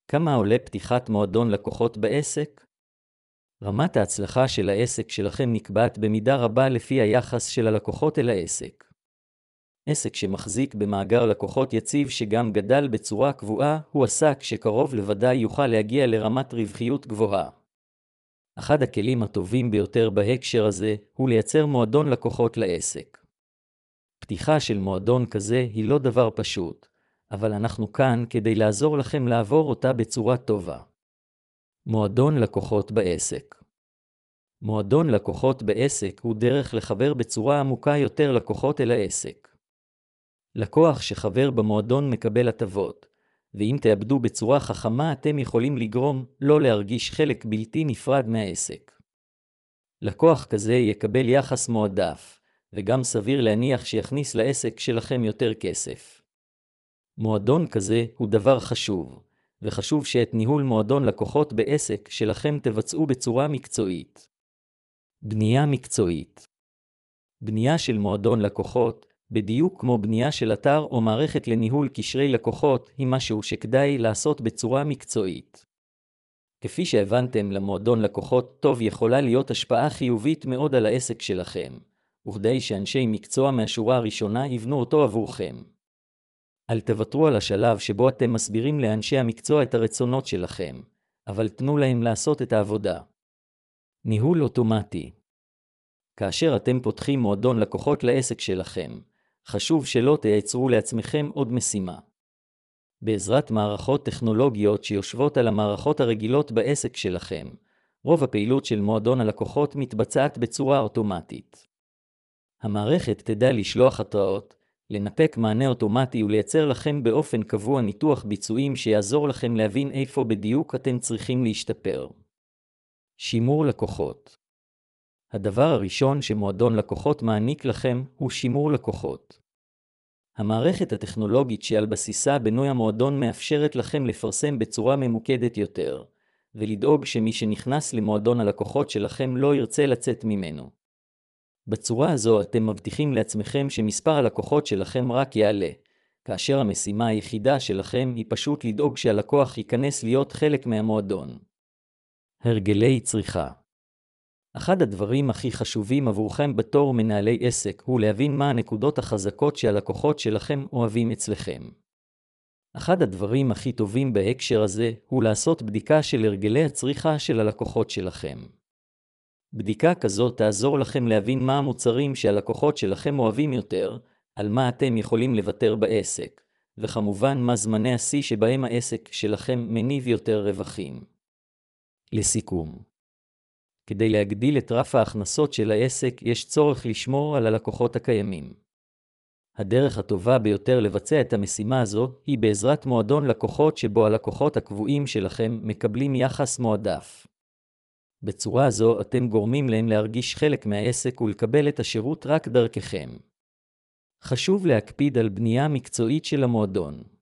כמה עולה פתיחת מועדון לקוחות בעסק? רמת ההצלחה של העסק שלכם נקבעת במידה רבה לפי היחס של הלקוחות אל העסק. עסק שמחזיק במאגר לקוחות יציב שגם גדל בצורה קבועה, הוא עסק שקרוב לוודאי יוכל להגיע לרמת רווחיות גבוהה. אחד הכלים הטובים ביותר בהקשר הזה הוא לייצר מועדון לקוחות לעסק. פתיחה של מועדון כזה היא לא דבר פשוט, אבל אנחנו כאן כדי לעזור לכם לעבור אותה בצורה טובה. מועדון לקוחות בעסק. מועדון לקוחות בעסק הוא דרך לחבר בצורה עמוקה יותר לקוחות אל העסק. לקוח שחבר במועדון מקבל הטבות, ואם תאבדו בצורה חכמה אתם יכולים לגרום לא להרגיש חלק בלתי נפרד מהעסק. לקוח כזה יקבל יחס מועדף, וגם סביר להניח שיכניס לעסק שלכם יותר כסף. מועדון כזה הוא דבר חשוב, וחשוב שאת ניהול מועדון לקוחות בעסק שלכם תבצעו בצורה מקצועית. בנייה מקצועית. בנייה של מועדון לקוחות, בדיוק כמו בנייה של אתר או מערכת לניהול קשרי לקוחות, היא משהו שכדאי לעשות בצורה מקצועית. כפי שהבנתם, למועדון לקוחות טוב יכולה להיות השפעה חיובית מאוד על העסק שלכם, וכדי שאנשי מקצוע מהשורה הראשונה יבנו אותו עבורכם. אל תוותרו על השלב שבו אתם מסבירים לאנשי המקצוע את הרצונות שלכם, אבל תנו להם לעשות את העבודה. ניהול אוטומטי. כאשר אתם פותחים מועדון לקוחות לעסק שלכם, חשוב שלא תייצרו לעצמכם עוד משימה. בעזרת מערכות טכנולוגיות שיושבות על המערכות הרגילות בעסק שלכם, רוב הפעילות של מועדון הלקוחות מתבצעת בצורה אוטומטית. המערכת תדע לשלוח התראות, לנפק מענה אוטומטי ולייצר לכם באופן קבוע ניתוח ביצועים שיעזור לכם להבין איפה בדיוק אתם צריכים להשתפר. שימור לקוחות. הדבר הראשון שמועדון לקוחות מעניק לכם הוא שימור לקוחות. המערכת הטכנולוגית שעל בסיסה בנוי המועדון מאפשרת לכם לפרסם בצורה ממוקדת יותר, ולדאוג שמי שנכנס למועדון הלקוחות שלכם לא ירצה לצאת ממנו. בצורה הזו אתם מבטיחים לעצמכם שמספר הלקוחות שלכם רק יעלה, כאשר המשימה היחידה שלכם היא פשוט לדאוג שהלקוח ייכנס להיות חלק מהמועדון. הרגלי צריכה. אחד הדברים הכי חשובים עבורכם בתור מנהלי עסק הוא להבין מה הנקודות החזקות שהלקוחות שלכם אוהבים אצלכם. אחד הדברים הכי טובים בהקשר הזה הוא לעשות בדיקה של הרגלי הצריכה של הלקוחות שלכם. בדיקה כזאת תעזור לכם להבין מה המוצרים שהלקוחות שלכם אוהבים יותר, על מה אתם יכולים לוותר בעסק, וכמובן מה זמני השיא שבהם העסק שלכם מניב יותר רווחים. לסיכום, כדי להגדיל את רף ההכנסות של העסק יש צורך לשמור על הלקוחות הקיימים. הדרך הטובה ביותר לבצע את המשימה הזו היא בעזרת מועדון לקוחות שבו הלקוחות הקבועים שלכם מקבלים יחס מועדף. בצורה זו אתם גורמים להם להרגיש חלק מהעסק ולקבל את השירות רק דרככם. חשוב להקפיד על בנייה מקצועית של המועדון.